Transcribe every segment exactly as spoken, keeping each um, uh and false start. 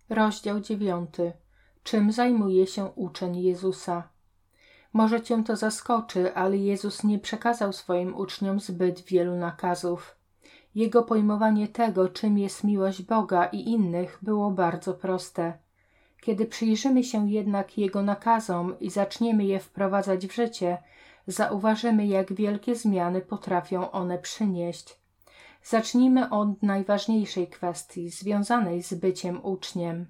Rozdział dziewiąty. Czym zajmuje się uczeń Jezusa? Może cię to zaskoczy, ale Jezus nie przekazał swoim uczniom zbyt wielu nakazów. Jego pojmowanie tego, czym jest miłość Boga i innych, było bardzo proste. Kiedy przyjrzymy się jednak Jego nakazom i zaczniemy je wprowadzać w życie, zauważymy, jak wielkie zmiany potrafią one przynieść. Zacznijmy od najważniejszej kwestii, związanej z byciem uczniem.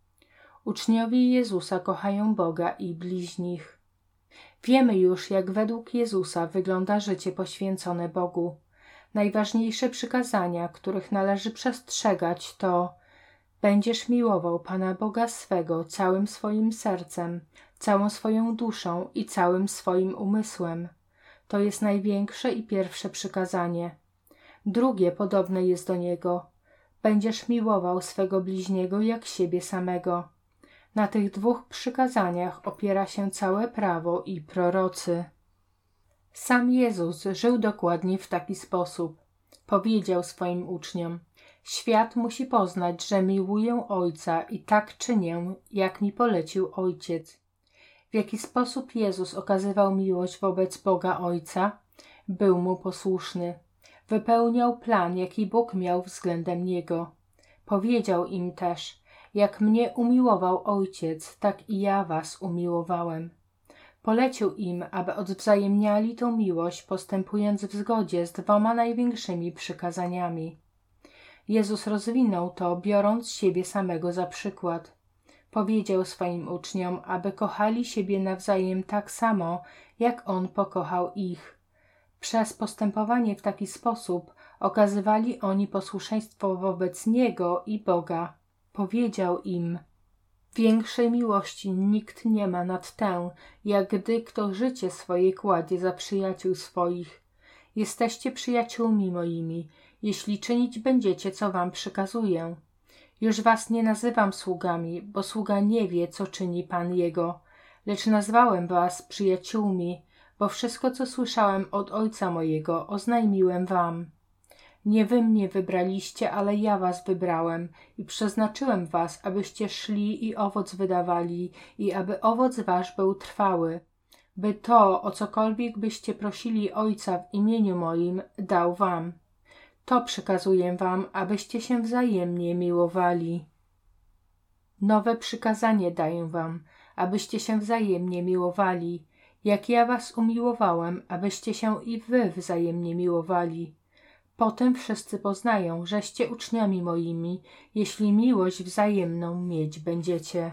Uczniowie Jezusa kochają Boga i bliźnich. Wiemy już, jak według Jezusa wygląda życie poświęcone Bogu. Najważniejsze przykazania, których należy przestrzegać, to: będziesz miłował Pana Boga swego całym swoim sercem, całą swoją duszą i całym swoim umysłem. To jest największe i pierwsze przykazanie. Drugie podobne jest do niego: będziesz miłował swego bliźniego jak siebie samego. Na tych dwóch przykazaniach opiera się całe prawo i prorocy. Sam Jezus żył dokładnie w taki sposób. Powiedział swoim uczniom: świat musi poznać, że miłuję Ojca i tak czynię, jak mi polecił Ojciec. W jaki sposób Jezus okazywał miłość wobec Boga Ojca? Był Mu posłuszny. Wypełniał plan, jaki Bóg miał względem Niego. Powiedział im też: jak mnie umiłował Ojciec, tak i ja was umiłowałem. Polecił im, aby odwzajemniali tą miłość, postępując w zgodzie z dwoma największymi przykazaniami. Jezus rozwinął to, biorąc siebie samego za przykład. Powiedział swoim uczniom, aby kochali siebie nawzajem tak samo, jak On pokochał ich. Przez postępowanie w taki sposób okazywali oni posłuszeństwo wobec Niego i Boga. Powiedział im: większej miłości nikt nie ma nad tę, jak gdy kto życie swoje kładzie za przyjaciół swoich. Jesteście przyjaciółmi moimi, jeśli czynić będziecie, co wam przykazuję. Już was nie nazywam sługami, bo sługa nie wie, co czyni Pan jego, lecz nazwałem was przyjaciółmi, bo wszystko, co słyszałem od Ojca mojego, oznajmiłem wam. Nie wy mnie wybraliście, ale ja was wybrałem i przeznaczyłem was, abyście szli i owoc wydawali i aby owoc wasz był trwały, by to, o cokolwiek byście prosili Ojca w imieniu moim, dał wam. To przykazuję wam, abyście się wzajemnie miłowali. Nowe przykazanie daję wam, abyście się wzajemnie miłowali, jak ja was umiłowałem, abyście się i wy wzajemnie miłowali. Potem wszyscy poznają, żeście uczniami moimi, jeśli miłość wzajemną mieć będziecie.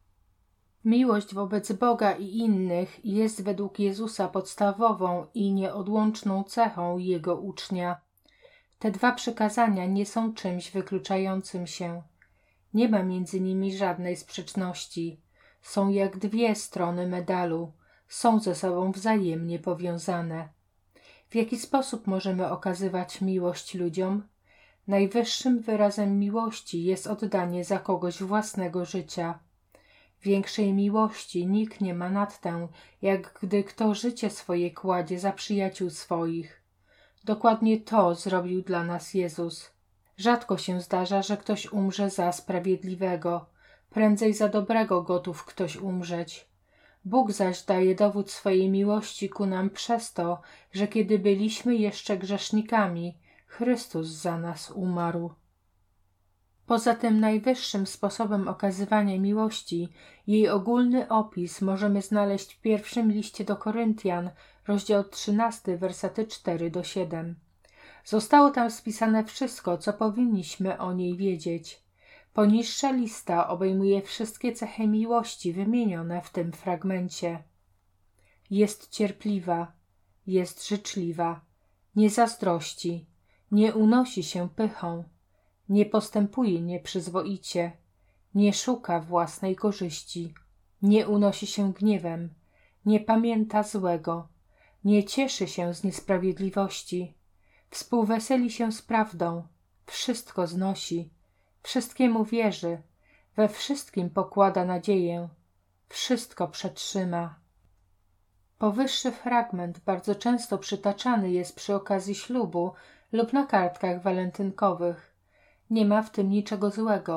Miłość wobec Boga i innych jest według Jezusa podstawową i nieodłączną cechą Jego ucznia. Te dwa przykazania nie są czymś wykluczającym się. Nie ma między nimi żadnej sprzeczności. Są jak dwie strony medalu. Są ze sobą wzajemnie powiązane. W jaki sposób możemy okazywać miłość ludziom? Najwyższym wyrazem miłości jest oddanie za kogoś własnego życia. Większej miłości nikt nie ma nad tę, jak gdy kto życie swoje kładzie za przyjaciół swoich. Dokładnie to zrobił dla nas Jezus. Rzadko się zdarza, że ktoś umrze za sprawiedliwego. Prędzej za dobrego gotów ktoś umrzeć. Bóg zaś daje dowód swojej miłości ku nam przez to, że kiedy byliśmy jeszcze grzesznikami, Chrystus za nas umarł. Poza tym najwyższym sposobem okazywania miłości, jej ogólny opis możemy znaleźć w pierwszym liście do Koryntian, rozdział trzynasty, wersety cztery do siedem. Zostało tam spisane wszystko, co powinniśmy o niej wiedzieć. Poniższa lista obejmuje wszystkie cechy miłości wymienione w tym fragmencie. Jest cierpliwa, jest życzliwa, nie zazdrości, nie unosi się pychą, nie postępuje nieprzyzwoicie, nie szuka własnej korzyści, nie unosi się gniewem, nie pamięta złego, nie cieszy się z niesprawiedliwości, współweseli się z prawdą, wszystko znosi, wszystkiemu wierzy, we wszystkim pokłada nadzieję, wszystko przetrzyma. Powyższy fragment bardzo często przytaczany jest przy okazji ślubu lub na kartkach walentynkowych. Nie ma w tym niczego złego,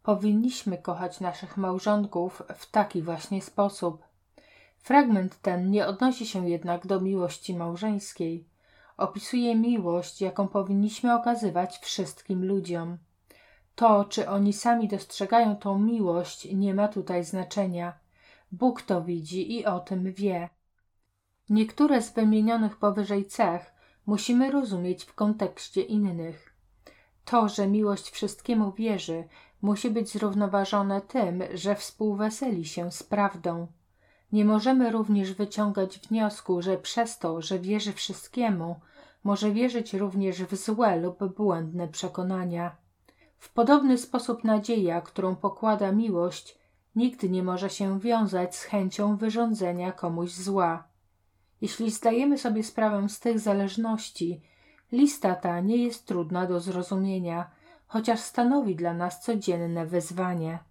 Powinniśmy kochać naszych małżonków w taki właśnie sposób. Fragment ten nie odnosi się jednak do miłości małżeńskiej. Opisuje miłość, jaką powinniśmy okazywać wszystkim ludziom. To, czy oni sami dostrzegają tą miłość, nie ma tutaj znaczenia. Bóg to widzi i o tym wie. Niektóre z wymienionych powyżej cech musimy rozumieć w kontekście innych. To, że miłość wszystkiemu wierzy, musi być zrównoważone tym, że współweseli się z prawdą. Nie możemy również wyciągać wniosku, że przez to, że wierzy wszystkiemu, może wierzyć również w złe lub błędne przekonania. W podobny sposób nadzieja, którą pokłada miłość, nigdy nie może się wiązać z chęcią wyrządzenia komuś zła. Jeśli zdajemy sobie sprawę z tych zależności, lista ta nie jest trudna do zrozumienia, chociaż stanowi dla nas codzienne wyzwanie.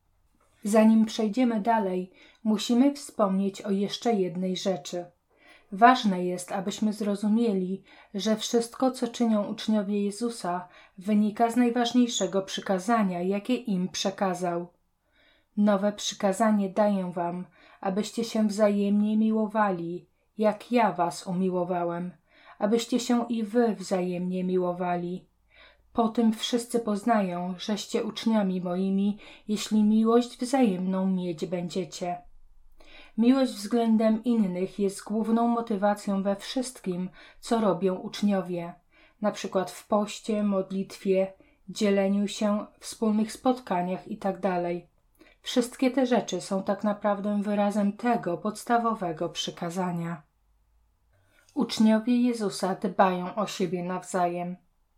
Zanim przejdziemy dalej, musimy wspomnieć o jeszcze jednej rzeczy. Ważne jest, abyśmy zrozumieli, że wszystko, co czynią uczniowie Jezusa, wynika z najważniejszego przykazania, jakie im przekazał. Nowe przykazanie daję wam, abyście się wzajemnie miłowali, jak ja was umiłowałem, abyście się i wy wzajemnie miłowali. Po tym wszyscy poznają, żeście uczniami moimi, jeśli miłość wzajemną mieć będziecie. Miłość względem innych jest główną motywacją we wszystkim, co robią uczniowie, na przykład w poście, modlitwie, dzieleniu się, wspólnych spotkaniach itd. Wszystkie te rzeczy są tak naprawdę wyrazem tego podstawowego przykazania. Uczniowie Jezusa dbają o siebie nawzajem.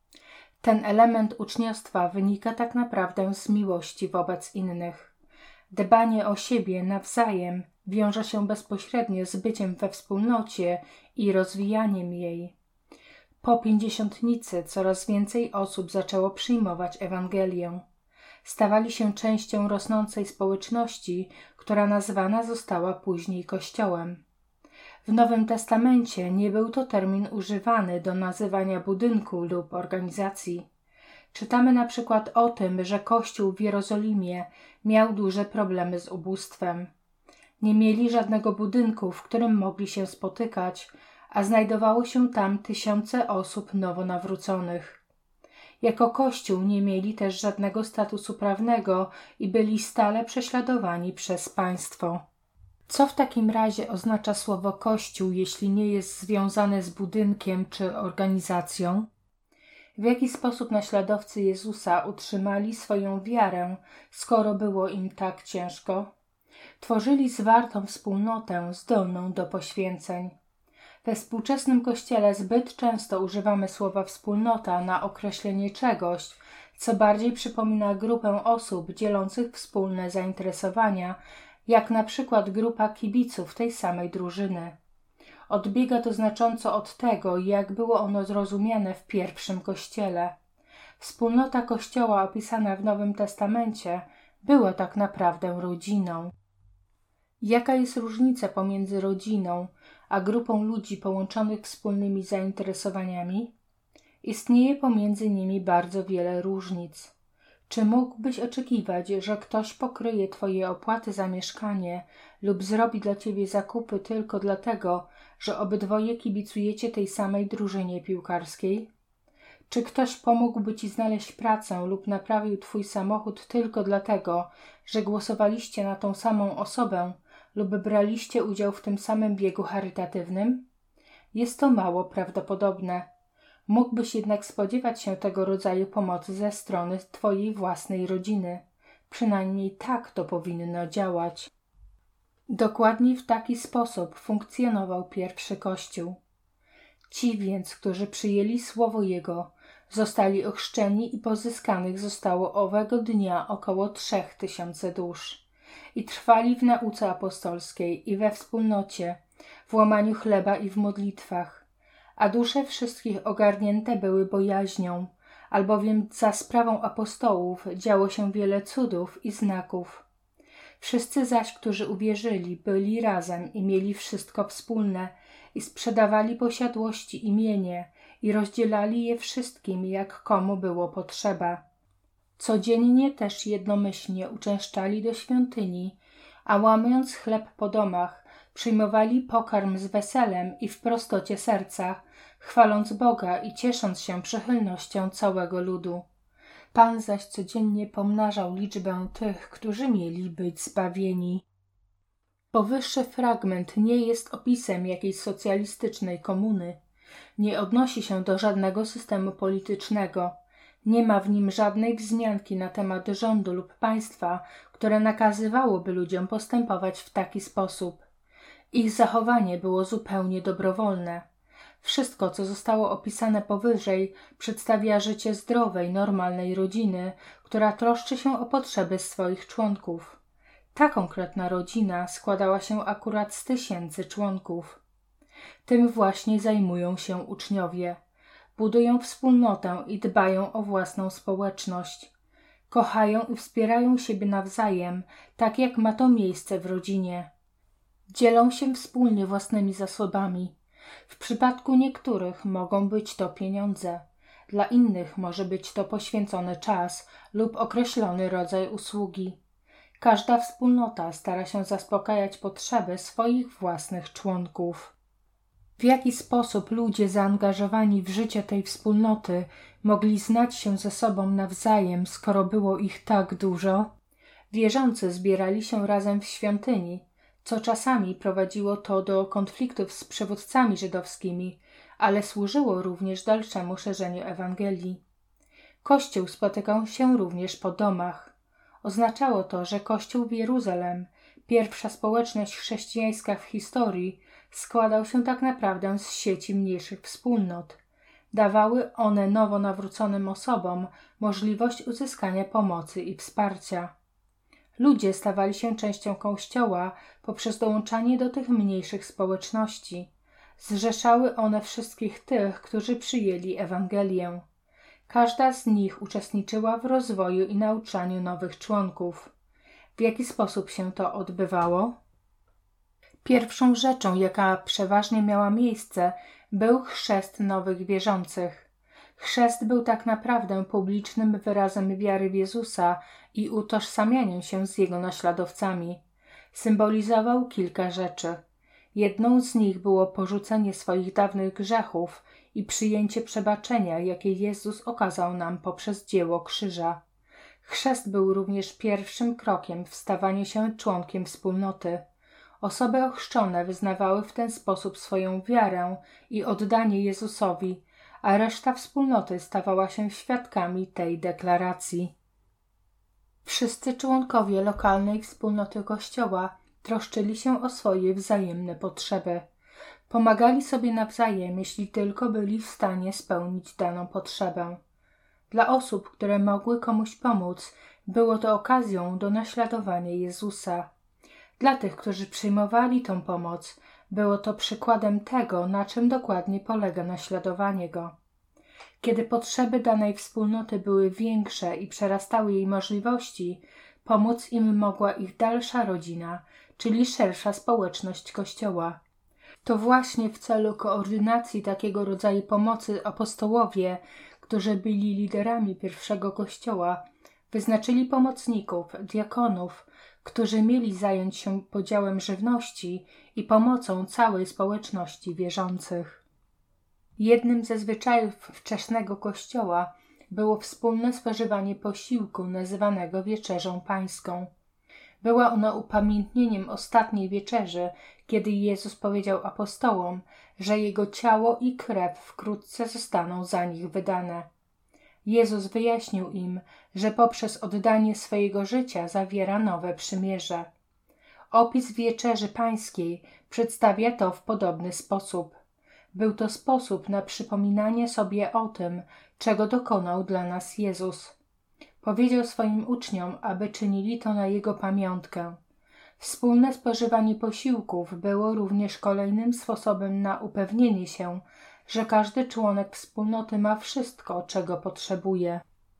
Ten element uczniostwa wynika tak naprawdę z miłości wobec innych. Dbanie o siebie nawzajem wiąże się bezpośrednio z byciem we wspólnocie i rozwijaniem jej. Po pięćdziesiątnicy coraz więcej osób zaczęło przyjmować Ewangelię. Stawali się częścią rosnącej społeczności, która nazwana została później Kościołem. W Nowym Testamencie nie był to termin używany do nazywania budynku lub organizacji. Czytamy na przykład o tym, że Kościół w Jerozolimie miał duże problemy z ubóstwem. Nie mieli żadnego budynku, w którym mogli się spotykać, a znajdowało się tam tysiące osób nowonawróconych. Jako Kościół nie mieli też żadnego statusu prawnego i byli stale prześladowani przez państwo. Co w takim razie oznacza słowo Kościół, jeśli nie jest związane z budynkiem czy organizacją? W jaki sposób naśladowcy Jezusa utrzymali swoją wiarę, skoro było im tak ciężko? Tworzyli zwartą wspólnotę zdolną do poświęceń. We współczesnym Kościele zbyt często używamy słowa wspólnota na określenie czegoś, co bardziej przypomina grupę osób dzielących wspólne zainteresowania, jak na przykład grupa kibiców tej samej drużyny. Odbiega to znacząco od tego, jak było ono zrozumiane w pierwszym Kościele. Wspólnota Kościoła opisana w Nowym Testamencie była tak naprawdę rodziną. Jaka jest różnica pomiędzy rodziną a grupą ludzi połączonych wspólnymi zainteresowaniami? Istnieje pomiędzy nimi bardzo wiele różnic. Czy mógłbyś oczekiwać, że ktoś pokryje twoje opłaty za mieszkanie lub zrobi dla ciebie zakupy tylko dlatego, że obydwoje kibicujecie tej samej drużynie piłkarskiej? Czy ktoś pomógłby ci znaleźć pracę lub naprawił twój samochód tylko dlatego, że głosowaliście na tą samą osobę lub braliście udział w tym samym biegu charytatywnym? Jest to mało prawdopodobne. Mógłbyś jednak spodziewać się tego rodzaju pomocy ze strony twojej własnej rodziny. Przynajmniej tak to powinno działać. Dokładnie w taki sposób funkcjonował pierwszy Kościół. Ci więc, którzy przyjęli słowo Jego, zostali ochrzczeni i pozyskanych zostało owego dnia około trzech tysięcy dusz. I trwali w nauce apostolskiej i we wspólnocie, w łamaniu chleba i w modlitwach. A dusze wszystkich ogarnięte były bojaźnią, albowiem za sprawą apostołów działo się wiele cudów i znaków. Wszyscy zaś, którzy uwierzyli, byli razem i mieli wszystko wspólne i sprzedawali posiadłości i mienie i rozdzielali je wszystkim, jak komu było potrzeba. Codziennie też jednomyślnie uczęszczali do świątyni, a łamując chleb po domach, przyjmowali pokarm z weselem i w prostocie serca, chwaląc Boga i ciesząc się przychylnością całego ludu. Pan zaś codziennie pomnażał liczbę tych, którzy mieli być zbawieni. Powyższy fragment nie jest opisem jakiejś socjalistycznej komuny. Nie odnosi się do żadnego systemu politycznego. Nie ma w nim żadnej wzmianki na temat rządu lub państwa, które nakazywałoby ludziom postępować w taki sposób. Ich zachowanie było zupełnie dobrowolne. Wszystko, co zostało opisane powyżej, przedstawia życie zdrowej, normalnej rodziny, która troszczy się o potrzeby swoich członków. Ta konkretna rodzina składała się akurat z tysięcy członków. Tym właśnie zajmują się uczniowie. Budują wspólnotę i dbają o własną społeczność. Kochają i wspierają siebie nawzajem, tak jak ma to miejsce w rodzinie. Dzielą się wspólnie własnymi zasobami. W przypadku niektórych mogą być to pieniądze, dla innych może być to poświęcony czas lub określony rodzaj usługi. Każda wspólnota stara się zaspokajać potrzeby swoich własnych członków. W jaki sposób ludzie zaangażowani w życie tej wspólnoty mogli znać się ze sobą nawzajem, skoro było ich tak dużo? Wierzący zbierali się razem w świątyni, co czasami prowadziło to do konfliktów z przywódcami żydowskimi, ale służyło również dalszemu szerzeniu Ewangelii. Kościół spotykał się również po domach. Oznaczało to, że Kościół w Jeruzalem, pierwsza społeczność chrześcijańska w historii, składał się tak naprawdę z sieci mniejszych wspólnot. Dawały one nowo nawróconym osobom możliwość uzyskania pomocy i wsparcia. Ludzie stawali się częścią Kościoła poprzez dołączanie do tych mniejszych społeczności. Zrzeszały one wszystkich tych, którzy przyjęli Ewangelię. Każda z nich uczestniczyła w rozwoju i nauczaniu nowych członków. W jaki sposób się to odbywało? Pierwszą rzeczą, jaka przeważnie miała miejsce, był chrzest nowych wierzących. Chrzest był tak naprawdę publicznym wyrazem wiary w Jezusa i utożsamianiem się z Jego naśladowcami. Symbolizował kilka rzeczy. Jedną z nich było porzucenie swoich dawnych grzechów i przyjęcie przebaczenia, jakie Jezus okazał nam poprzez dzieło krzyża. Chrzest był również pierwszym krokiem w stawaniu się członkiem wspólnoty. Osoby ochrzczone wyznawały w ten sposób swoją wiarę i oddanie Jezusowi, a reszta wspólnoty stawała się świadkami tej deklaracji. Wszyscy członkowie lokalnej wspólnoty Kościoła troszczyli się o swoje wzajemne potrzeby. Pomagali sobie nawzajem, jeśli tylko byli w stanie spełnić daną potrzebę. Dla osób, które mogły komuś pomóc, było to okazją do naśladowania Jezusa. Dla tych, którzy przyjmowali tą pomoc, było to przykładem tego, na czym dokładnie polega naśladowanie Go. Kiedy potrzeby danej wspólnoty były większe i przerastały jej możliwości, pomóc im mogła ich dalsza rodzina, czyli szersza społeczność Kościoła. To właśnie w celu koordynacji takiego rodzaju pomocy apostołowie, którzy byli liderami pierwszego Kościoła, wyznaczyli pomocników, diakonów, którzy mieli zająć się podziałem żywności i pomocą całej społeczności wierzących. Jednym ze zwyczajów wczesnego Kościoła było wspólne spożywanie posiłku nazywanego Wieczerzą Pańską. Była ona upamiętnieniem ostatniej wieczerzy, kiedy Jezus powiedział apostołom, że Jego ciało i krew wkrótce zostaną za nich wydane. Jezus wyjaśnił im, że poprzez oddanie swojego życia zawiera nowe przymierze. Opis Wieczerzy Pańskiej przedstawia to w podobny sposób. Był to sposób na przypominanie sobie o tym, czego dokonał dla nas Jezus. Powiedział swoim uczniom, aby czynili to na Jego pamiątkę. Wspólne spożywanie posiłków było również kolejnym sposobem na upewnienie się, że każdy członek wspólnoty ma wszystko, czego potrzebuje.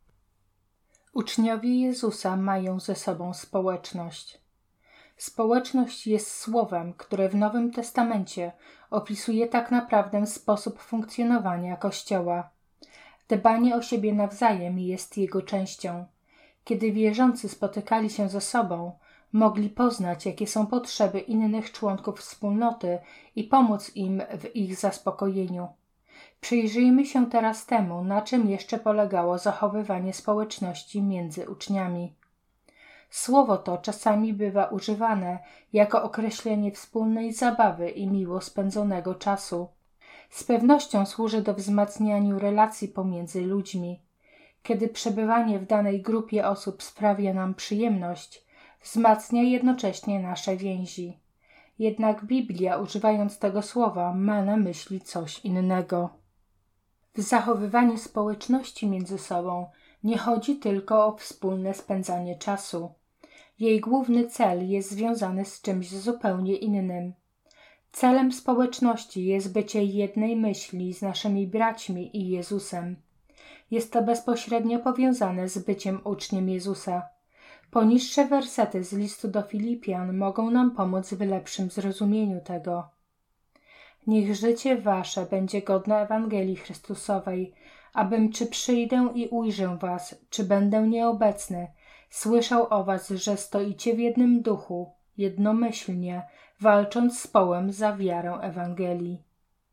Uczniowie Jezusa mają ze sobą społeczność. Społeczność jest słowem, które w Nowym Testamencie opisuje tak naprawdę sposób funkcjonowania Kościoła. Dbanie o siebie nawzajem jest jego częścią. Kiedy wierzący spotykali się ze sobą, mogli poznać, jakie są potrzeby innych członków wspólnoty i pomóc im w ich zaspokojeniu. Przyjrzyjmy się teraz temu, na czym jeszcze polegało zachowywanie społeczności między uczniami. Słowo to czasami bywa używane jako określenie wspólnej zabawy i miło spędzonego czasu. Z pewnością służy do wzmacniania relacji pomiędzy ludźmi. Kiedy przebywanie w danej grupie osób sprawia nam przyjemność, wzmacnia jednocześnie nasze więzi. Jednak Biblia, używając tego słowa, ma na myśli coś innego. W zachowywaniu społeczności między sobą nie chodzi tylko o wspólne spędzanie czasu. Jej główny cel jest związany z czymś zupełnie innym. Celem społeczności jest bycie jednej myśli z naszymi braćmi i Jezusem. Jest to bezpośrednio powiązane z byciem uczniem Jezusa. Poniższe wersety z listu do Filipian mogą nam pomóc w lepszym zrozumieniu tego. Niech życie wasze będzie godne Ewangelii Chrystusowej, abym czy przyjdę i ujrzę was, czy będę nieobecny, słyszał o was, że stoicie w jednym duchu, jednomyślnie, walcząc z połem za wiarę Ewangelii.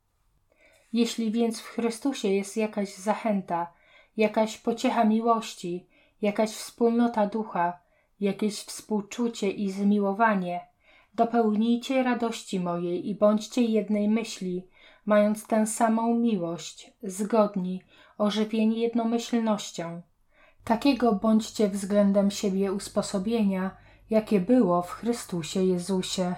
Jeśli więc w Chrystusie jest jakaś zachęta, jakaś pociecha miłości, jakaś wspólnota ducha, jakieś współczucie i zmiłowanie, dopełnijcie radości mojej i bądźcie jednej myśli, mając tę samą miłość, zgodni, ożywieni jednomyślnością. Takiego bądźcie względem siebie usposobienia, jakie było w Chrystusie Jezusie.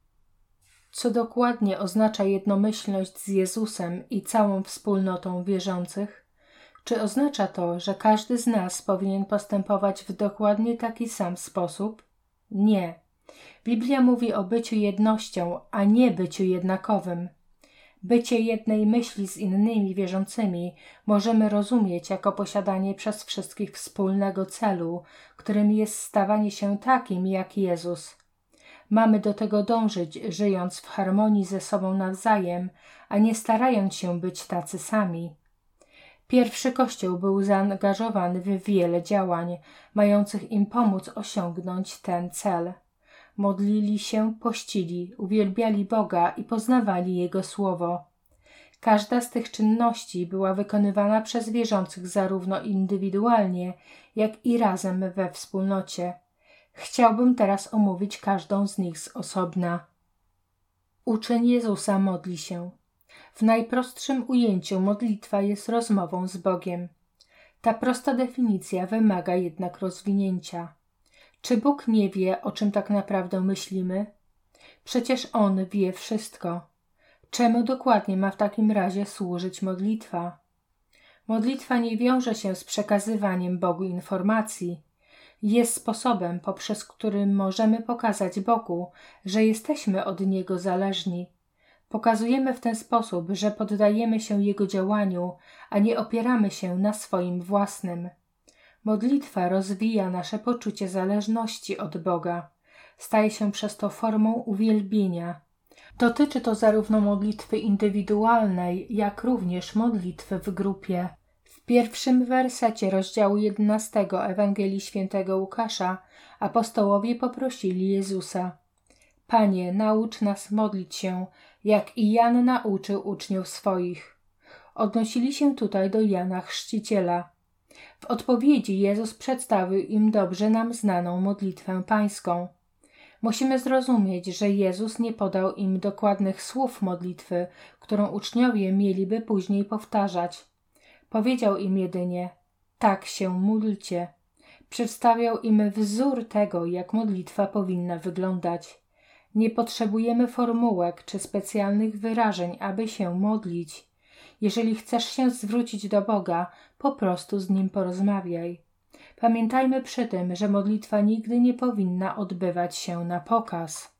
Co dokładnie oznacza jednomyślność z Jezusem i całą wspólnotą wierzących? Czy oznacza to, że każdy z nas powinien postępować w dokładnie taki sam sposób? Nie. Biblia mówi o byciu jednością, a nie byciu jednakowym. Bycie jednej myśli z innymi wierzącymi możemy rozumieć jako posiadanie przez wszystkich wspólnego celu, którym jest stawanie się takim jak Jezus. Mamy do tego dążyć, żyjąc w harmonii ze sobą nawzajem, a nie starając się być tacy sami. Pierwszy Kościół był zaangażowany w wiele działań, mających im pomóc osiągnąć ten cel. Modlili się, pościli, uwielbiali Boga i poznawali Jego Słowo. Każda z tych czynności była wykonywana przez wierzących zarówno indywidualnie, jak i razem we wspólnocie. Chciałbym teraz omówić każdą z nich z osobna. Uczeń Jezusa modli się. W najprostszym ujęciu modlitwa jest rozmową z Bogiem. Ta prosta definicja wymaga jednak rozwinięcia. Czy Bóg nie wie, o czym tak naprawdę myślimy? Przecież On wie wszystko. Czemu dokładnie ma w takim razie służyć modlitwa? Modlitwa nie wiąże się z przekazywaniem Bogu informacji. Jest sposobem, poprzez który możemy pokazać Bogu, że jesteśmy od Niego zależni. Pokazujemy w ten sposób, że poddajemy się Jego działaniu, a nie opieramy się na swoim własnym. Modlitwa rozwija nasze poczucie zależności od Boga. Staje się przez to formą uwielbienia. Dotyczy to zarówno modlitwy indywidualnej, jak również modlitwy w grupie. W pierwszym wersecie rozdziału jedenastego Ewangelii Świętego Łukasza apostołowie poprosili Jezusa: Panie, naucz nas modlić się, jak i Jan nauczył uczniów swoich. Odnosili się tutaj do Jana Chrzciciela. W odpowiedzi Jezus przedstawił im dobrze nam znaną modlitwę pańską. Musimy zrozumieć, że Jezus nie podał im dokładnych słów modlitwy, którą uczniowie mieliby później powtarzać. Powiedział im jedynie: tak się módlcie. Przedstawiał im wzór tego, jak modlitwa powinna wyglądać. Nie potrzebujemy formułek czy specjalnych wyrażeń, aby się modlić. Jeżeli chcesz się zwrócić do Boga, po prostu z Nim porozmawiaj. Pamiętajmy przy tym, że modlitwa nigdy nie powinna odbywać się na pokaz.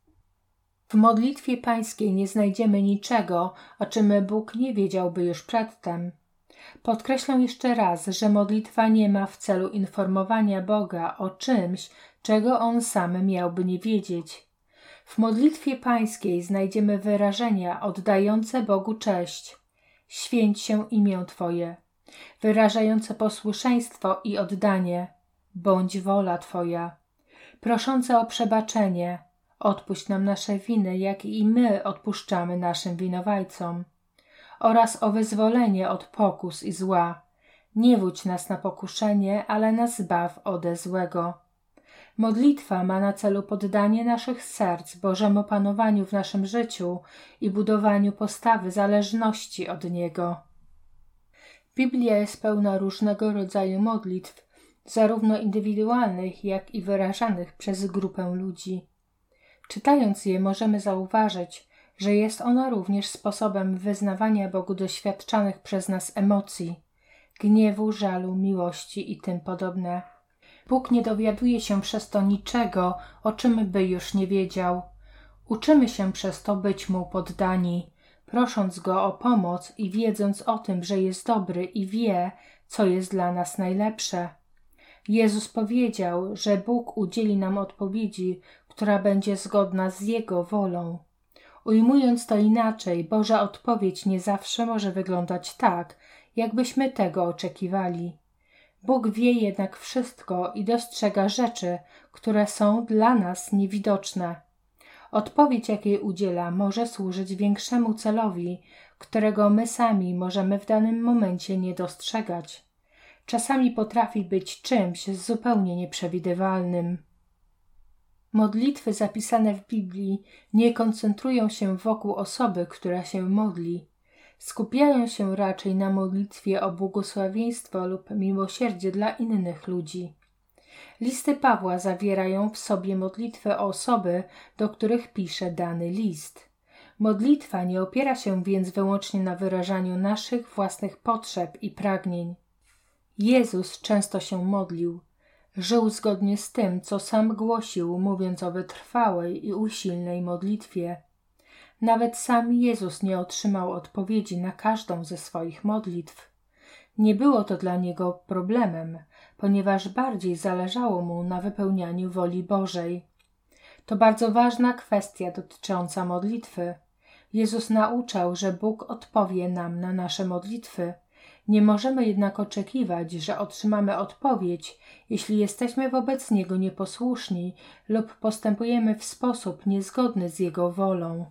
W modlitwie pańskiej nie znajdziemy niczego, o czym Bóg nie wiedziałby już przedtem. Podkreślę jeszcze raz, że modlitwa nie ma w celu informowania Boga o czymś, czego On sam miałby nie wiedzieć. W modlitwie pańskiej znajdziemy wyrażenia oddające Bogu cześć. Święć się imię Twoje. Wyrażające posłuszeństwo i oddanie. bądź wola Twoja. Proszące o przebaczenie, odpuść nam nasze winy, jak i my odpuszczamy naszym winowajcom. Oraz o wyzwolenie od pokus i zła. Nie wódź nas na pokuszenie, ale nas zbaw ode złego. Modlitwa ma na celu poddanie naszych serc Bożemu panowaniu w naszym życiu i budowaniu postawy zależności od Niego. Biblia jest pełna różnego rodzaju modlitw, zarówno indywidualnych, jak i wyrażanych przez grupę ludzi. Czytając je możemy zauważyć, że jest ona również sposobem wyznawania Bogu doświadczanych przez nas emocji, gniewu, żalu, miłości i tym podobne. Bóg nie dowiaduje się przez to niczego, o czym by już nie wiedział. Uczymy się przez to być Mu poddani, prosząc Go o pomoc i wiedząc o tym, że jest dobry i wie, co jest dla nas najlepsze. Jezus powiedział, że Bóg udzieli nam odpowiedzi, która będzie zgodna z Jego wolą. Ujmując to inaczej, Boża odpowiedź nie zawsze może wyglądać tak, jakbyśmy tego oczekiwali. Bóg wie jednak wszystko i dostrzega rzeczy, które są dla nas niewidoczne. Odpowiedź, jakiej udziela, może służyć większemu celowi, którego my sami możemy w danym momencie nie dostrzegać. Czasami potrafi być czymś zupełnie nieprzewidywalnym. Modlitwy zapisane w Biblii nie koncentrują się wokół osoby, która się modli. Skupiają się raczej na modlitwie o błogosławieństwo lub miłosierdzie dla innych ludzi. Listy Pawła zawierają w sobie modlitwę o osoby, do których pisze dany list. Modlitwa nie opiera się więc wyłącznie na wyrażaniu naszych własnych potrzeb i pragnień. Jezus często się modlił. Żył zgodnie z tym, co sam głosił, mówiąc o wytrwałej i usilnej modlitwie. Nawet sam Jezus nie otrzymał odpowiedzi na każdą ze swoich modlitw. Nie było to dla Niego problemem, ponieważ bardziej zależało Mu na wypełnianiu woli Bożej. To bardzo ważna kwestia dotycząca modlitwy. Jezus nauczał, że Bóg odpowie nam na nasze modlitwy. Nie możemy jednak oczekiwać, że otrzymamy odpowiedź, jeśli jesteśmy wobec Niego nieposłuszni lub postępujemy w sposób niezgodny z Jego wolą.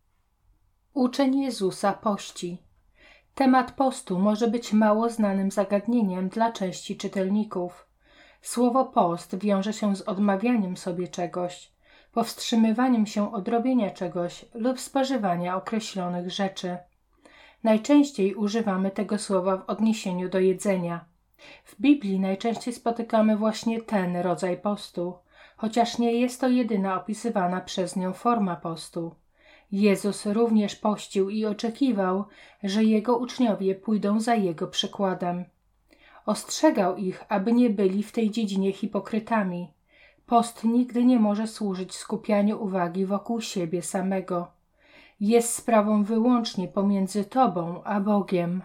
Uczeń Jezusa pości. Temat postu może być mało znanym zagadnieniem dla części czytelników. Słowo post wiąże się z odmawianiem sobie czegoś, powstrzymywaniem się od robienia czegoś lub spożywania określonych rzeczy. Najczęściej używamy tego słowa w odniesieniu do jedzenia. W Biblii najczęściej spotykamy właśnie ten rodzaj postu, chociaż nie jest to jedyna opisywana przez nią forma postu. Jezus również pościł i oczekiwał, że Jego uczniowie pójdą za Jego przykładem. Ostrzegał ich, aby nie byli w tej dziedzinie hipokrytami. Post nigdy nie może służyć skupianiu uwagi wokół siebie samego. Jest sprawą wyłącznie pomiędzy Tobą a Bogiem.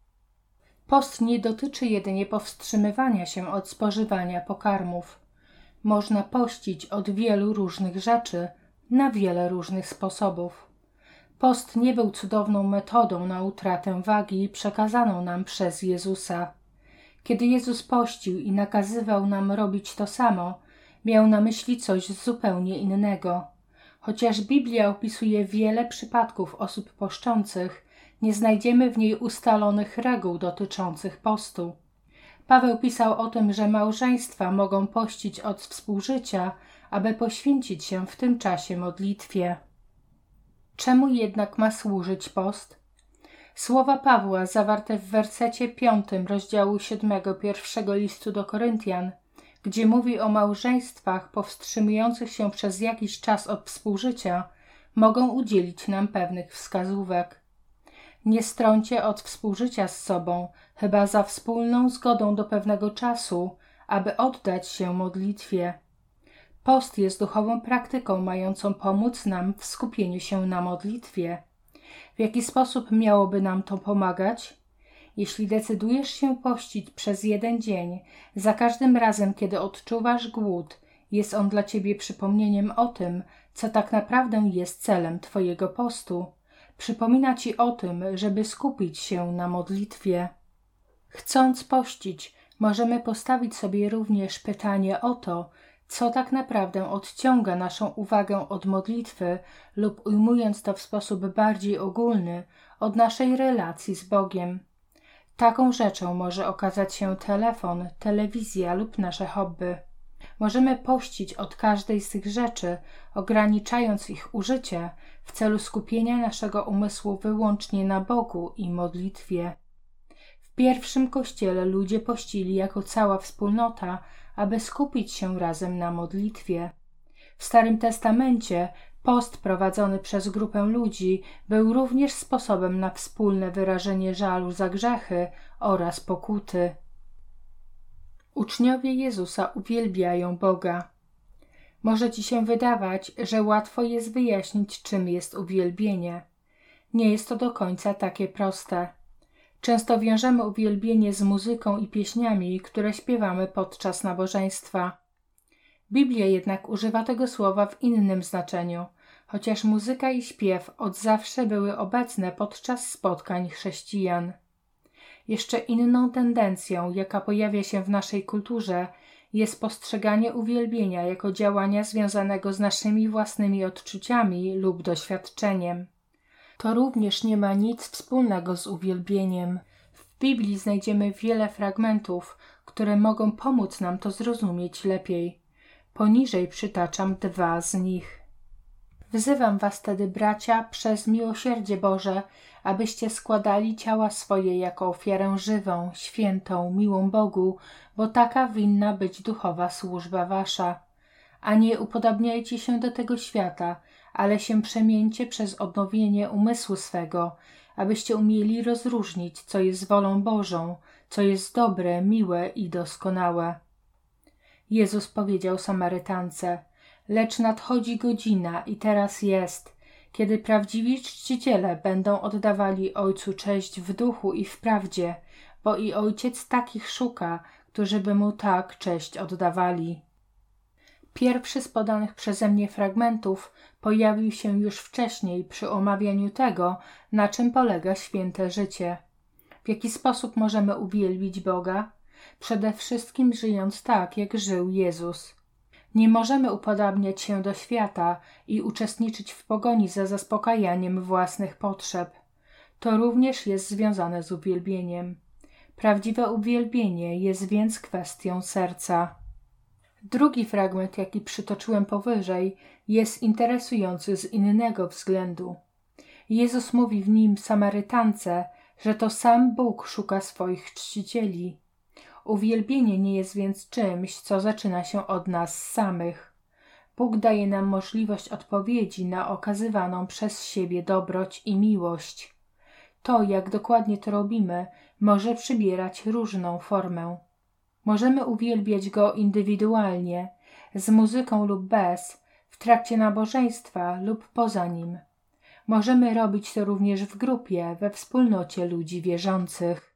Post nie dotyczy jedynie powstrzymywania się od spożywania pokarmów. Można pościć od wielu różnych rzeczy, na wiele różnych sposobów. Post nie był cudowną metodą na utratę wagi przekazaną nam przez Jezusa. Kiedy Jezus pościł i nakazywał nam robić to samo, miał na myśli coś zupełnie innego. Chociaż Biblia opisuje wiele przypadków osób poszczących, nie znajdziemy w niej ustalonych reguł dotyczących postu. Paweł pisał o tym, że małżeństwa mogą pościć od współżycia, aby poświęcić się w tym czasie modlitwie. Czemu jednak ma służyć post? Słowa Pawła zawarte w wersecie piątym rozdziału siódmego pierwszego listu do Koryntian, gdzie mówi o małżeństwach powstrzymujących się przez jakiś czas od współżycia, mogą udzielić nam pewnych wskazówek. Nie strącie od współżycia z sobą, chyba za wspólną zgodą do pewnego czasu, aby oddać się modlitwie. Post jest duchową praktyką mającą pomóc nam w skupieniu się na modlitwie. W jaki sposób miałoby nam to pomagać? Jeśli decydujesz się pościć przez jeden dzień, za każdym razem, kiedy odczuwasz głód, jest on dla ciebie przypomnieniem o tym, co tak naprawdę jest celem twojego postu. Przypomina ci o tym, żeby skupić się na modlitwie. Chcąc pościć, Możemy postawić sobie również pytanie o to, co tak naprawdę odciąga naszą uwagę od modlitwy lub, ujmując to w sposób bardziej ogólny, od naszej relacji z Bogiem. Taką rzeczą może okazać się telefon, telewizja lub nasze hobby. Możemy pościć od każdej z tych rzeczy, ograniczając ich użycie w celu skupienia naszego umysłu wyłącznie na Bogu i modlitwie. W pierwszym kościele ludzie pościli jako cała wspólnota, aby skupić się razem na modlitwie. W Starym Testamencie post prowadzony przez grupę ludzi był również sposobem na wspólne wyrażenie żalu za grzechy oraz pokuty. Uczniowie Jezusa uwielbiają Boga. Może ci się wydawać, że łatwo jest wyjaśnić, czym jest uwielbienie. Nie jest to do końca takie proste. Często wiążemy uwielbienie z muzyką i pieśniami, które śpiewamy podczas nabożeństwa. Biblia jednak używa tego słowa w innym znaczeniu, chociaż muzyka i śpiew od zawsze były obecne podczas spotkań chrześcijan. Jeszcze inną tendencją, jaka pojawia się w naszej kulturze, jest postrzeganie uwielbienia jako działania związanego z naszymi własnymi odczuciami lub doświadczeniem. To również nie ma nic wspólnego z uwielbieniem. W Biblii znajdziemy wiele fragmentów, które mogą pomóc nam to zrozumieć lepiej. Poniżej przytaczam dwa z nich. Wzywam was tedy, bracia, przez miłosierdzie Boże, abyście składali ciała swoje jako ofiarę żywą, świętą, miłą Bogu, bo taka winna być duchowa służba wasza. A nie upodabniajcie się do tego świata, ale się przemieńcie przez odnowienie umysłu swego, abyście umieli rozróżnić, co jest wolą Bożą, co jest dobre, miłe i doskonałe. Jezus powiedział Samarytance: lecz nadchodzi godzina i teraz jest, kiedy prawdziwi czciciele będą oddawali Ojcu cześć w duchu i w prawdzie, bo i Ojciec takich szuka, którzy by Mu tak cześć oddawali. Pierwszy z podanych przeze mnie fragmentów pojawił się już wcześniej przy omawianiu tego, na czym polega święte życie. W jaki sposób możemy uwielbić Boga? Przede wszystkim żyjąc tak, jak żył Jezus. Nie możemy upodabniać się do świata i uczestniczyć w pogoni za zaspokajaniem własnych potrzeb. To również jest związane z uwielbieniem. Prawdziwe uwielbienie jest więc kwestią serca. Drugi fragment, jaki przytoczyłem powyżej, jest interesujący z innego względu. Jezus mówi w nim Samarytance, że to sam Bóg szuka swoich czcicieli. Uwielbienie nie jest więc czymś, co zaczyna się od nas samych. Bóg daje nam możliwość odpowiedzi na okazywaną przez siebie dobroć i miłość. To, jak dokładnie to robimy, może przybierać różną formę. Możemy uwielbiać Go indywidualnie, z muzyką lub bez, w trakcie nabożeństwa lub poza nim. Możemy robić to również w grupie, we wspólnocie ludzi wierzących.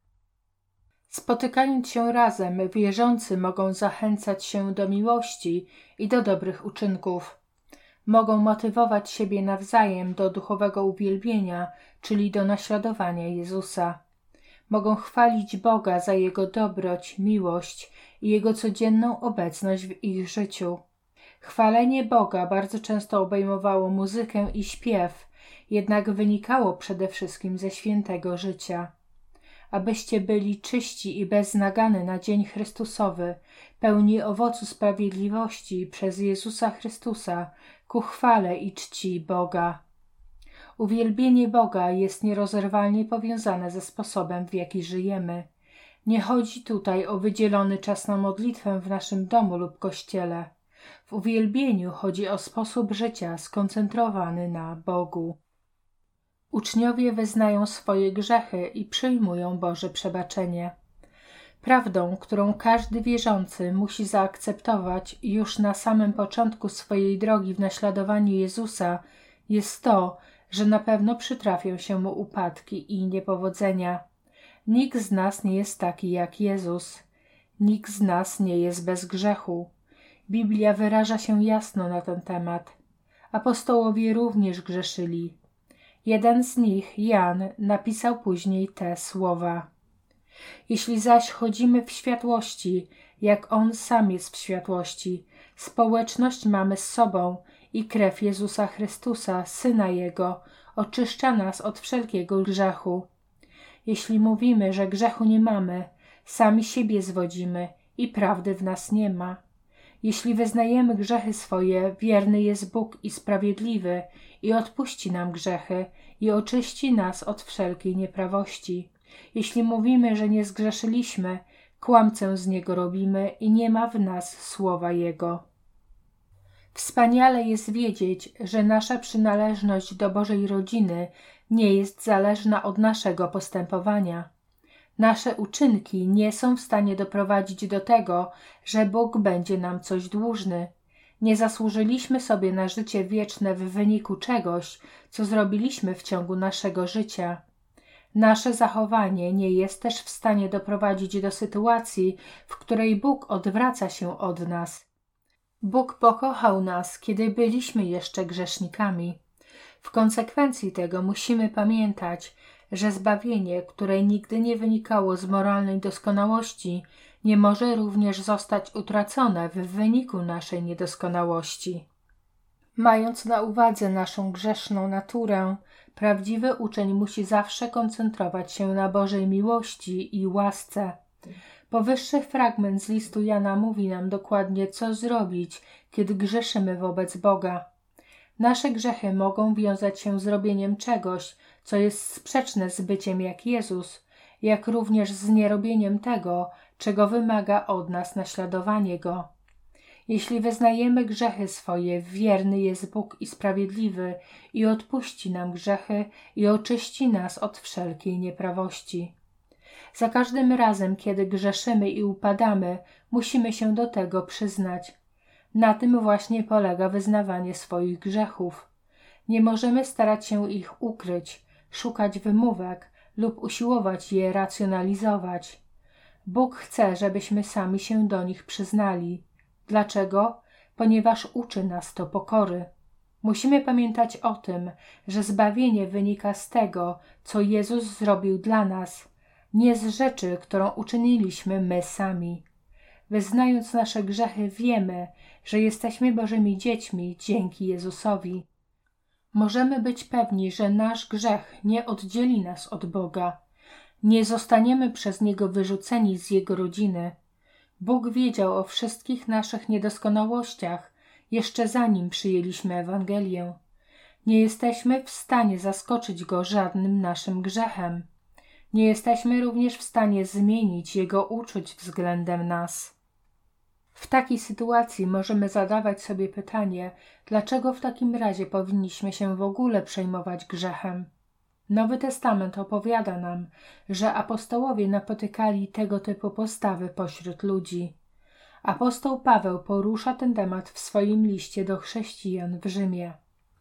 Spotykając się razem, wierzący mogą zachęcać się do miłości i do dobrych uczynków. Mogą motywować siebie nawzajem do duchowego uwielbienia, czyli do naśladowania Jezusa. Mogą chwalić Boga za Jego dobroć, miłość i Jego codzienną obecność w ich życiu. Chwalenie Boga bardzo często obejmowało muzykę i śpiew, jednak wynikało przede wszystkim ze świętego życia. Abyście byli czyści i bez nagany na dzień Chrystusowy, pełni owocu sprawiedliwości przez Jezusa Chrystusa, ku chwale i czci Boga. Uwielbienie Boga jest nierozerwalnie powiązane ze sposobem, w jaki żyjemy. Nie chodzi tutaj o wydzielony czas na modlitwę w naszym domu lub kościele. W uwielbieniu chodzi o sposób życia skoncentrowany na Bogu. Uczniowie wyznają swoje grzechy i przyjmują Boże przebaczenie. Prawdą, którą każdy wierzący musi zaakceptować już na samym początku swojej drogi w naśladowaniu Jezusa, jest to, że na pewno przytrafią się mu upadki i niepowodzenia. Nikt z nas nie jest taki jak Jezus. Nikt z nas nie jest bez grzechu. Biblia wyraża się jasno na ten temat. Apostołowie również grzeszyli. Jeden z nich, Jan, napisał później te słowa. Jeśli zaś chodzimy w światłości, jak On sam jest w światłości, społeczność mamy z sobą i krew Jezusa Chrystusa, Syna Jego, oczyszcza nas od wszelkiego grzechu. Jeśli mówimy, że grzechu nie mamy, sami siebie zwodzimy i prawdy w nas nie ma. Jeśli wyznajemy grzechy swoje, wierny jest Bóg i sprawiedliwy i odpuści nam grzechy i oczyści nas od wszelkiej nieprawości. Jeśli mówimy, że nie zgrzeszyliśmy, kłamcę z Niego robimy i nie ma w nas słowa Jego. Wspaniale jest wiedzieć, że nasza przynależność do Bożej rodziny nie jest zależna od naszego postępowania. Nasze uczynki nie są w stanie doprowadzić do tego, że Bóg będzie nam coś dłużny. Nie zasłużyliśmy sobie na życie wieczne w wyniku czegoś, co zrobiliśmy w ciągu naszego życia. Nasze zachowanie nie jest też w stanie doprowadzić do sytuacji, w której Bóg odwraca się od nas. Bóg pokochał nas, kiedy byliśmy jeszcze grzesznikami. W konsekwencji tego musimy pamiętać, że zbawienie, które nigdy nie wynikało z moralnej doskonałości, nie może również zostać utracone w wyniku naszej niedoskonałości. Mając na uwadze naszą grzeszną naturę, prawdziwy uczeń musi zawsze koncentrować się na Bożej miłości i łasce. Powyższy fragment z listu Jana mówi nam dokładnie, co zrobić, kiedy grzeszymy wobec Boga. Nasze grzechy mogą wiązać się z robieniem czegoś, co jest sprzeczne z byciem jak Jezus, jak również z nierobieniem tego, czego wymaga od nas naśladowanie Go. Jeśli wyznajemy grzechy swoje, wierny jest Bóg i sprawiedliwy i odpuści nam grzechy i oczyści nas od wszelkiej nieprawości. Za każdym razem, kiedy grzeszymy i upadamy, musimy się do tego przyznać. Na tym właśnie polega wyznawanie swoich grzechów. Nie możemy starać się ich ukryć, szukać wymówek lub usiłować je racjonalizować. Bóg chce, żebyśmy sami się do nich przyznali. Dlaczego? Ponieważ uczy nas to pokory. Musimy pamiętać o tym, że zbawienie wynika z tego, co Jezus zrobił dla nas, nie z rzeczy, którą uczyniliśmy my sami. Wyznając nasze grzechy, wiemy, że jesteśmy Bożymi dziećmi dzięki Jezusowi. Możemy być pewni, że nasz grzech nie oddzieli nas od Boga. Nie zostaniemy przez Niego wyrzuceni z Jego rodziny. Bóg wiedział o wszystkich naszych niedoskonałościach, jeszcze zanim przyjęliśmy Ewangelię. Nie jesteśmy w stanie zaskoczyć Go żadnym naszym grzechem. Nie jesteśmy również w stanie zmienić Jego uczuć względem nas. W takiej sytuacji możemy zadawać sobie pytanie, dlaczego w takim razie powinniśmy się w ogóle przejmować grzechem. Nowy Testament opowiada nam, że apostołowie napotykali tego typu postawy pośród ludzi. Apostoł Paweł porusza ten temat w swoim liście do chrześcijan w Rzymie.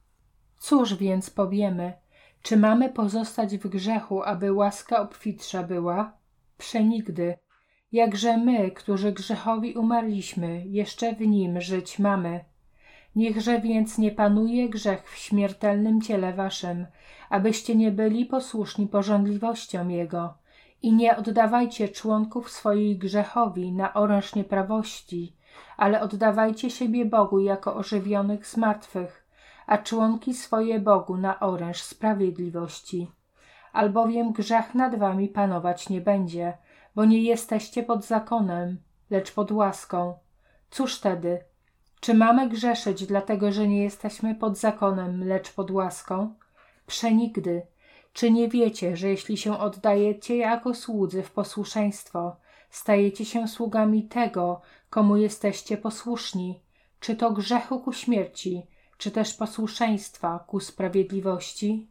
Cóż więc powiemy? Czy mamy pozostać w grzechu, aby łaska obfitsza była? Przenigdy. Jakże my, którzy grzechowi umarliśmy, jeszcze w nim żyć mamy. Niechże więc nie panuje grzech w śmiertelnym ciele waszym, abyście nie byli posłuszni pożądliwościom jego i nie oddawajcie członków swoich grzechowi na oręż nieprawości, ale oddawajcie siebie Bogu jako ożywionych z martwych, a członki swoje Bogu na oręż sprawiedliwości. Albowiem grzech nad wami panować nie będzie, bo nie jesteście pod zakonem, lecz pod łaską. Cóż tedy? Czy mamy grzeszyć, dlatego że nie jesteśmy pod zakonem, lecz pod łaską? Przenigdy. Czy nie wiecie, że jeśli się oddajecie jako słudzy w posłuszeństwo, stajecie się sługami tego, komu jesteście posłuszni, czy to grzechu ku śmierci, czy też posłuszeństwa ku sprawiedliwości?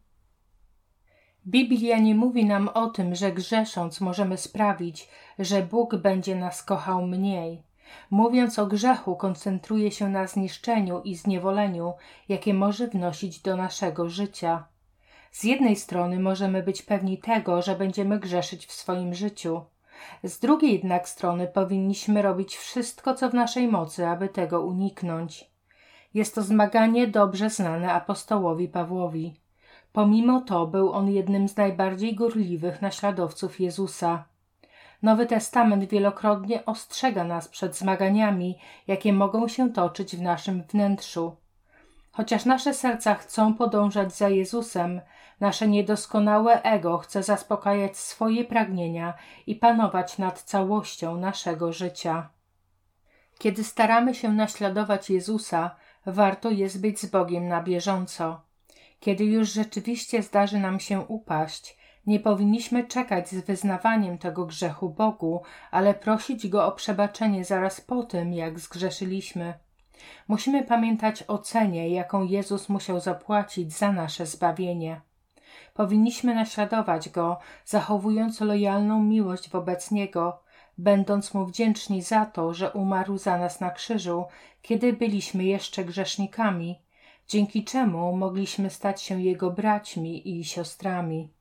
Biblia nie mówi nam o tym, że grzesząc możemy sprawić, że Bóg będzie nas kochał mniej. Mówiąc o grzechu, koncentruje się na zniszczeniu i zniewoleniu, jakie może wnosić do naszego życia. Z jednej strony możemy być pewni tego, że będziemy grzeszyć w swoim życiu. Z drugiej jednak strony powinniśmy robić wszystko, co w naszej mocy, aby tego uniknąć. Jest to zmaganie dobrze znane apostołowi Pawłowi. Pomimo to był on jednym z najbardziej gorliwych naśladowców Jezusa. Nowy Testament wielokrotnie ostrzega nas przed zmaganiami, jakie mogą się toczyć w naszym wnętrzu. Chociaż nasze serca chcą podążać za Jezusem, nasze niedoskonałe ego chce zaspokajać swoje pragnienia i panować nad całością naszego życia. Kiedy staramy się naśladować Jezusa, warto jest być z Bogiem na bieżąco. Kiedy już rzeczywiście zdarzy nam się upaść, nie powinniśmy czekać z wyznawaniem tego grzechu Bogu, ale prosić Go o przebaczenie zaraz po tym, jak zgrzeszyliśmy. Musimy pamiętać o cenie, jaką Jezus musiał zapłacić za nasze zbawienie. Powinniśmy naśladować Go, zachowując lojalną miłość wobec Niego, będąc Mu wdzięczni za to, że umarł za nas na krzyżu, kiedy byliśmy jeszcze grzesznikami, dzięki czemu mogliśmy stać się Jego braćmi i siostrami.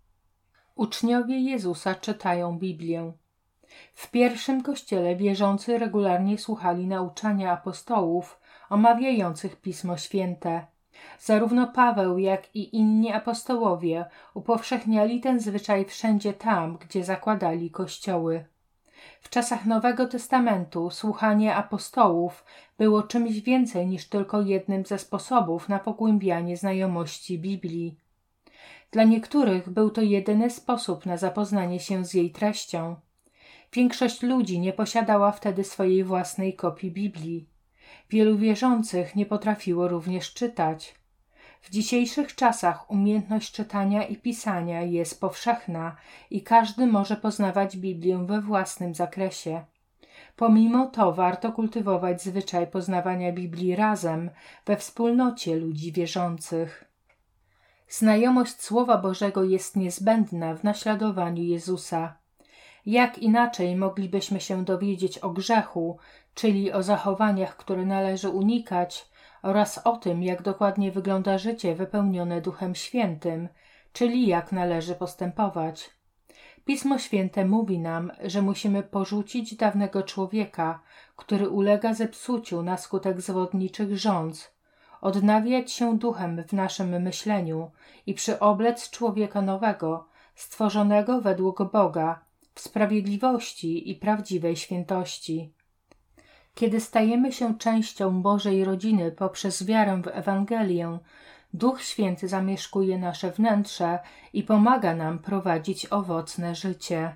Uczniowie Jezusa czytają Biblię. W pierwszym kościele wierzący regularnie słuchali nauczania apostołów omawiających Pismo Święte. Zarówno Paweł, jak i inni apostołowie upowszechniali ten zwyczaj wszędzie tam, gdzie zakładali kościoły. W czasach Nowego Testamentu słuchanie apostołów było czymś więcej niż tylko jednym ze sposobów na pogłębianie znajomości Biblii. Dla niektórych był to jedyny sposób na zapoznanie się z jej treścią. Większość ludzi nie posiadała wtedy swojej własnej kopii Biblii. Wielu wierzących nie potrafiło również czytać. W dzisiejszych czasach umiejętność czytania i pisania jest powszechna i każdy może poznawać Biblię we własnym zakresie. Pomimo to warto kultywować zwyczaj poznawania Biblii razem, we wspólnocie ludzi wierzących. Znajomość Słowa Bożego jest niezbędna w naśladowaniu Jezusa. Jak inaczej moglibyśmy się dowiedzieć o grzechu, czyli o zachowaniach, które należy unikać, oraz o tym, jak dokładnie wygląda życie wypełnione Duchem Świętym, czyli jak należy postępować. Pismo Święte mówi nam, że musimy porzucić dawnego człowieka, który ulega zepsuciu na skutek zwodniczych rządz, odnawiać się duchem w naszym myśleniu i przyoblec człowieka nowego, stworzonego według Boga, w sprawiedliwości i prawdziwej świętości. Kiedy stajemy się częścią Bożej rodziny poprzez wiarę w Ewangelię, Duch Święty zamieszkuje nasze wnętrze i pomaga nam prowadzić owocne życie.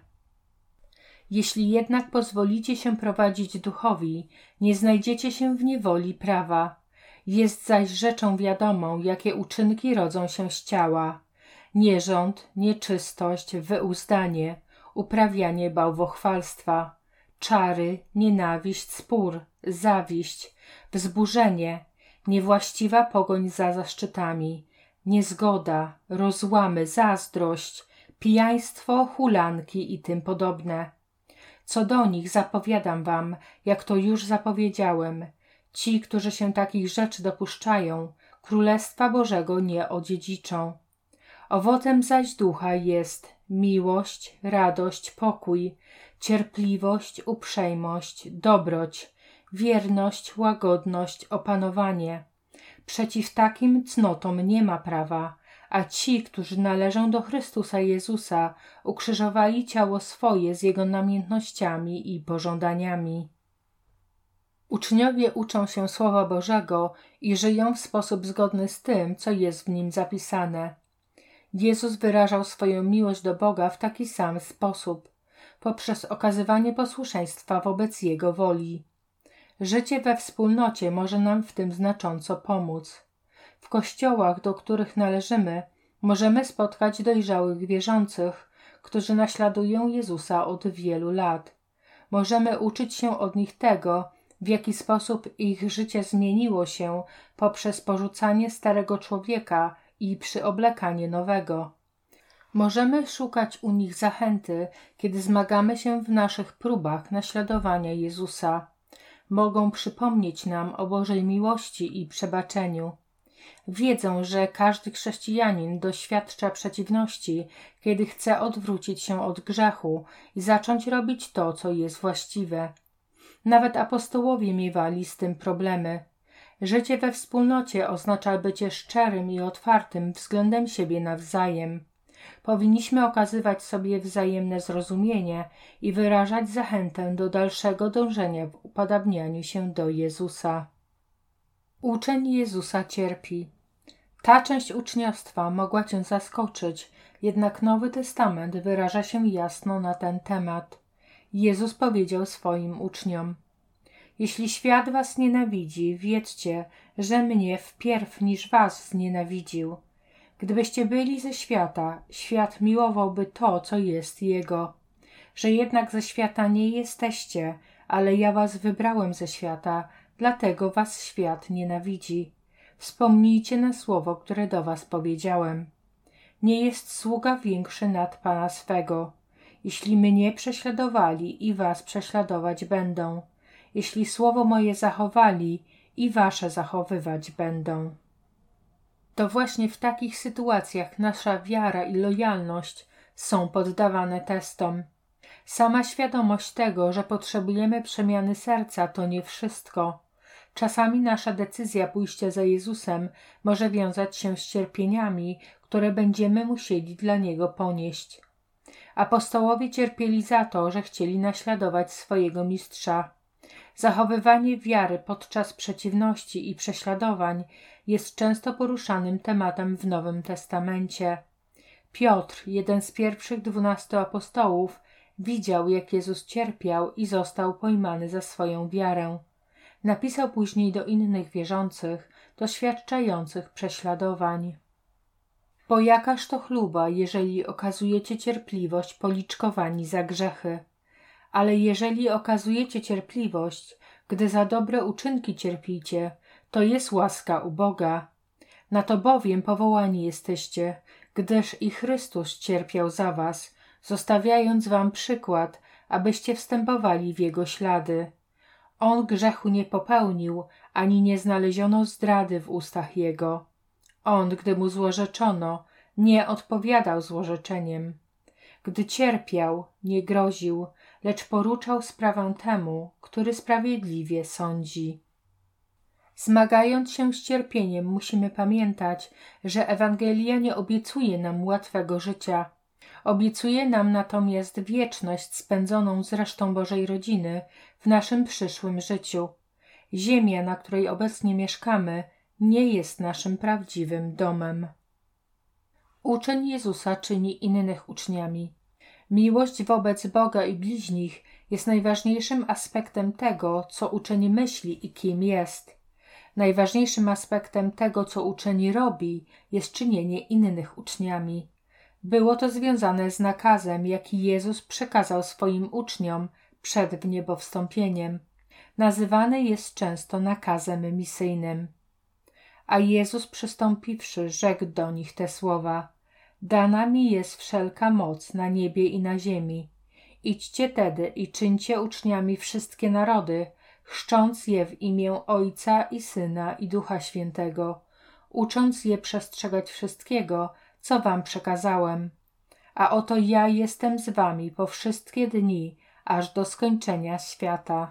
Jeśli jednak pozwolicie się prowadzić duchowi, nie znajdziecie się w niewoli prawa. Jest zaś rzeczą wiadomą, jakie uczynki rodzą się z ciała: nierząd, nieczystość, wyuzdanie, uprawianie bałwochwalstwa, czary, nienawiść, spór, zawiść, wzburzenie, niewłaściwa pogoń za zaszczytami, niezgoda, rozłamy, zazdrość, pijaństwo, hulanki i tym podobne. Co do nich zapowiadam wam, jak to już zapowiedziałem, ci, którzy się takich rzeczy dopuszczają, Królestwa Bożego nie odziedziczą. Owocem zaś ducha jest miłość, radość, pokój, cierpliwość, uprzejmość, dobroć, wierność, łagodność, opanowanie. Przeciw takim cnotom nie ma prawa, a ci, którzy należą do Chrystusa Jezusa, ukrzyżowali ciało swoje z jego namiętnościami i pożądaniami. Uczniowie uczą się Słowa Bożego i żyją w sposób zgodny z tym, co jest w nim zapisane. Jezus wyrażał swoją miłość do Boga w taki sam sposób, poprzez okazywanie posłuszeństwa wobec Jego woli. Życie we wspólnocie może nam w tym znacząco pomóc. W kościołach, do których należymy, możemy spotkać dojrzałych wierzących, którzy naśladują Jezusa od wielu lat. Możemy uczyć się od nich tego, w jaki sposób ich życie zmieniło się poprzez porzucanie starego człowieka i przyoblekanie nowego. Możemy szukać u nich zachęty, kiedy zmagamy się w naszych próbach naśladowania Jezusa. Mogą przypomnieć nam o Bożej miłości i przebaczeniu. Wiedzą, że każdy chrześcijanin doświadcza przeciwności, kiedy chce odwrócić się od grzechu i zacząć robić to, co jest właściwe. Nawet apostołowie miewali z tym problemy. Życie we wspólnocie oznacza bycie szczerym i otwartym względem siebie nawzajem. Powinniśmy okazywać sobie wzajemne zrozumienie i wyrażać zachętę do dalszego dążenia w upodabnianiu się do Jezusa. Uczeń Jezusa cierpi. Ta część uczniostwa mogła cię zaskoczyć, jednak Nowy Testament wyraża się jasno na ten temat. Jezus powiedział swoim uczniom: jeśli świat was nienawidzi, wiedzcie, że mnie wpierw niż was znienawidził. Gdybyście byli ze świata, świat miłowałby to, co jest jego. Że jednak ze świata nie jesteście, ale ja was wybrałem ze świata, dlatego was świat nienawidzi. Wspomnijcie na słowo, które do was powiedziałem. Nie jest sługa większy nad Pana swego. Jeśli mnie prześladowali, i was prześladować będą. Jeśli słowo moje zachowali, i wasze zachowywać będą. To właśnie w takich sytuacjach nasza wiara i lojalność są poddawane testom. Sama świadomość tego, że potrzebujemy przemiany serca, to nie wszystko. Czasami nasza decyzja pójścia za Jezusem może wiązać się z cierpieniami, które będziemy musieli dla Niego ponieść. Apostołowie cierpieli za to, że chcieli naśladować swojego mistrza. Zachowywanie wiary podczas przeciwności i prześladowań jest często poruszanym tematem w Nowym Testamencie. Piotr, jeden z pierwszych dwunastu apostołów, widział, jak Jezus cierpiał i został pojmany za swoją wiarę. Napisał później do innych wierzących, doświadczających prześladowań. Bo jakaż to chluba, jeżeli okazujecie cierpliwość policzkowani za grzechy. Ale jeżeli okazujecie cierpliwość, gdy za dobre uczynki cierpicie, to jest łaska u Boga. Na to bowiem powołani jesteście, gdyż i Chrystus cierpiał za was, zostawiając wam przykład, abyście wstępowali w Jego ślady. On grzechu nie popełnił, ani nie znaleziono zdrady w ustach Jego. On, gdy mu złorzeczono, nie odpowiadał złorzeczeniem. Gdy cierpiał, nie groził, lecz poruczał sprawę temu, który sprawiedliwie sądzi. Zmagając się z cierpieniem, musimy pamiętać, że Ewangelia nie obiecuje nam łatwego życia. Obiecuje nam natomiast wieczność spędzoną z resztą Bożej rodziny w naszym przyszłym życiu. Ziemia, na której obecnie mieszkamy, nie jest naszym prawdziwym domem. Uczeń Jezusa czyni innych uczniami. Miłość wobec Boga i bliźnich jest najważniejszym aspektem tego, co uczeń myśli i kim jest. Najważniejszym aspektem tego, co uczeń robi, jest czynienie innych uczniami. Było to związane z nakazem, jaki Jezus przekazał swoim uczniom przed wniebowstąpieniem. Nazywany jest często nakazem misyjnym. A Jezus przystąpiwszy, rzekł do nich te słowa: Dana mi jest wszelka moc na niebie i na ziemi. Idźcie tedy i czyńcie uczniami wszystkie narody, chrzcząc je w imię Ojca i Syna i Ducha Świętego, ucząc je przestrzegać wszystkiego, co wam przekazałem. A oto ja jestem z wami po wszystkie dni, aż do skończenia świata.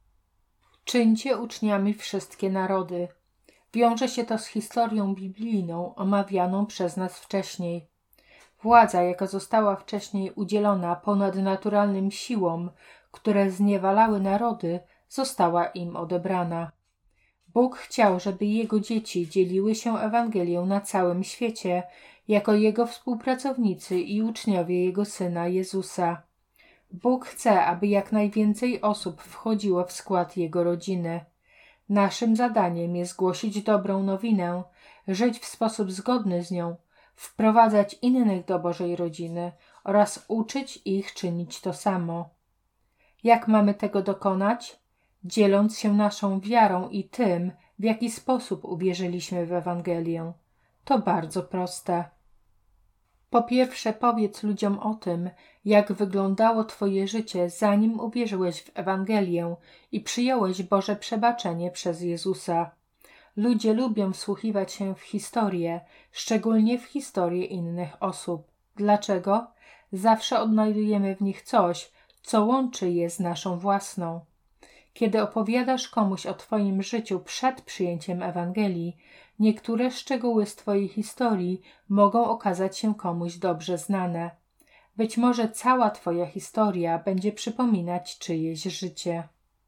Czyńcie uczniami wszystkie narody. Wiąże się to z historią biblijną omawianą przez nas wcześniej. Władza, jaka została wcześniej udzielona ponadnaturalnym siłom, które zniewalały narody, została im odebrana. Bóg chciał, żeby Jego dzieci dzieliły się Ewangelią na całym świecie, jako Jego współpracownicy i uczniowie Jego Syna Jezusa. Bóg chce, aby jak najwięcej osób wchodziło w skład Jego rodziny. Naszym zadaniem jest głosić dobrą nowinę, żyć w sposób zgodny z nią, wprowadzać innych do Bożej rodziny oraz uczyć ich czynić to samo. Jak mamy tego dokonać? Dzieląc się naszą wiarą i tym, w jaki sposób uwierzyliśmy w Ewangelię. To bardzo proste. Po pierwsze, powiedz ludziom o tym, jak wyglądało twoje życie, zanim uwierzyłeś w Ewangelię i przyjąłeś Boże przebaczenie przez Jezusa. Ludzie lubią wsłuchiwać się w historię, szczególnie w historię innych osób. Dlaczego? Zawsze odnajdujemy w nich coś, co łączy je z naszą własną. Kiedy opowiadasz komuś o Twoim życiu przed przyjęciem Ewangelii, niektóre szczegóły z Twojej historii mogą okazać się komuś dobrze znane. Być może cała Twoja historia będzie przypominać czyjeś życie.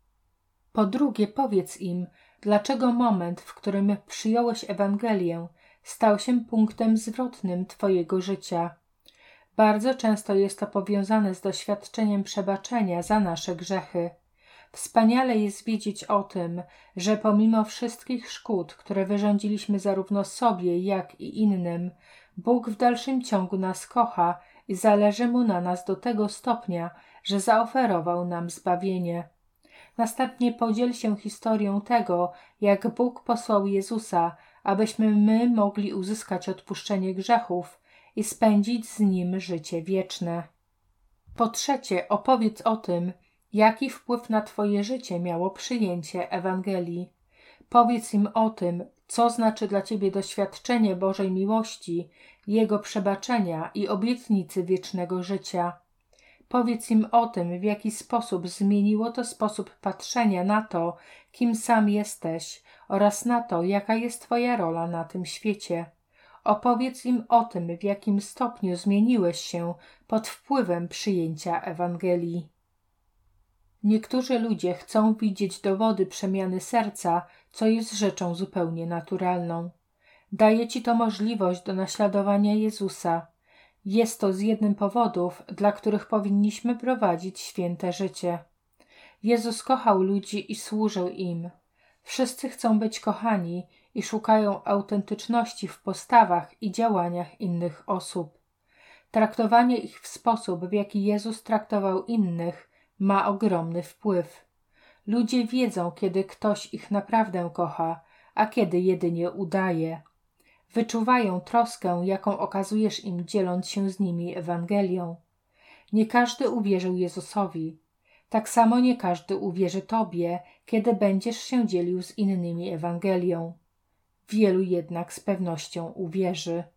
Po drugie, powiedz im, dlaczego moment, w którym przyjąłeś Ewangelię, stał się punktem zwrotnym Twojego życia. Bardzo często jest to powiązane z doświadczeniem przebaczenia za nasze grzechy. Wspaniale jest wiedzieć o tym, że pomimo wszystkich szkód, które wyrządziliśmy zarówno sobie, jak i innym, Bóg w dalszym ciągu nas kocha i zależy Mu na nas do tego stopnia, że zaoferował nam zbawienie. Następnie podziel się historią tego, jak Bóg posłał Jezusa, abyśmy my mogli uzyskać odpuszczenie grzechów i spędzić z Nim życie wieczne. Po trzecie, opowiedz o tym, jaki wpływ na Twoje życie miało przyjęcie Ewangelii. Powiedz im o tym, co znaczy dla Ciebie doświadczenie Bożej miłości, Jego przebaczenia i obietnicy wiecznego życia. Powiedz im o tym, w jaki sposób zmieniło to sposób patrzenia na to, kim sam jesteś oraz na to, jaka jest Twoja rola na tym świecie. Opowiedz im o tym, w jakim stopniu zmieniłeś się pod wpływem przyjęcia Ewangelii. Niektórzy ludzie chcą widzieć dowody przemiany serca, co jest rzeczą zupełnie naturalną. Daje Ci to możliwość do naśladowania Jezusa. Jest to z jednym powodów, dla których powinniśmy prowadzić święte życie. Jezus kochał ludzi i służył im. Wszyscy chcą być kochani i szukają autentyczności w postawach i działaniach innych osób. Traktowanie ich w sposób, w jaki Jezus traktował innych, ma ogromny wpływ. Ludzie wiedzą, kiedy ktoś ich naprawdę kocha, a kiedy jedynie udaje. Wyczuwają troskę, jaką okazujesz im, dzieląc się z nimi Ewangelią. Nie każdy uwierzył Jezusowi. Tak samo nie każdy uwierzy Tobie, kiedy będziesz się dzielił z innymi Ewangelią. Wielu jednak z pewnością uwierzy.